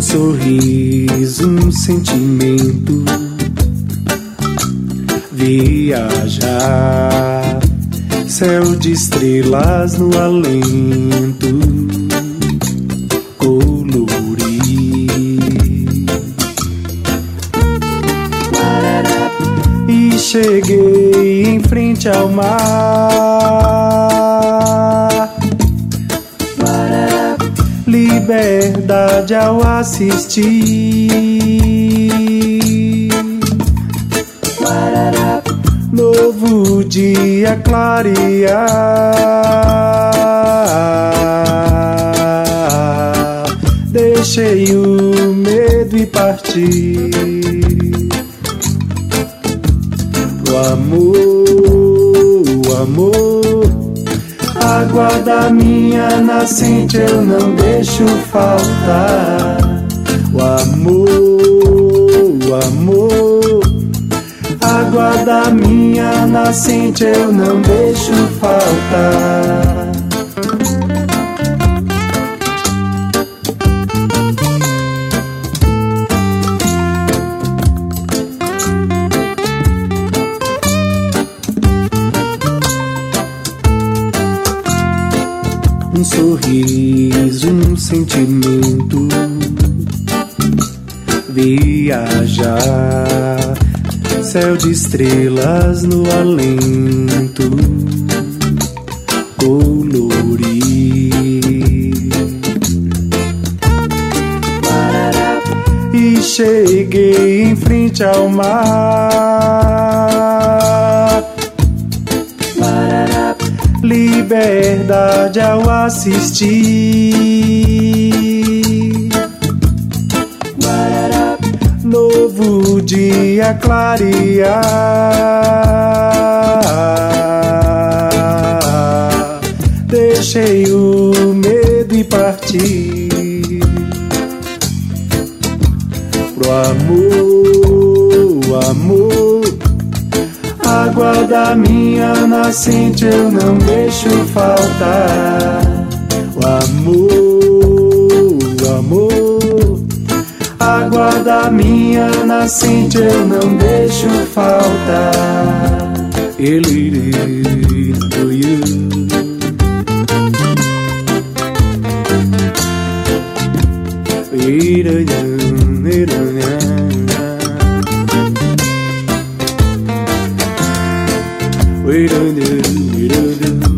sorriso, um sentimento, viajar, céu de estrelas no alento, colorir. E cheguei em frente ao mar, liberdade ao assistir, novo dia clarear, deixei o medo e parti pro amor, o amor, água da minha nascente eu não deixo faltar. O amor, água da minha nascente eu não deixo faltar. Um sorriso, um sentimento, viajar, céu de estrelas no alento, colorir. E cheguei em frente ao mar, liberdade ao assistir, novo dia clarear, deixei o medo e parti pro amor, amor, água da minha nascente eu não deixo faltar. O amor, água da minha nascente eu não deixo faltar. Ele do you. We don't do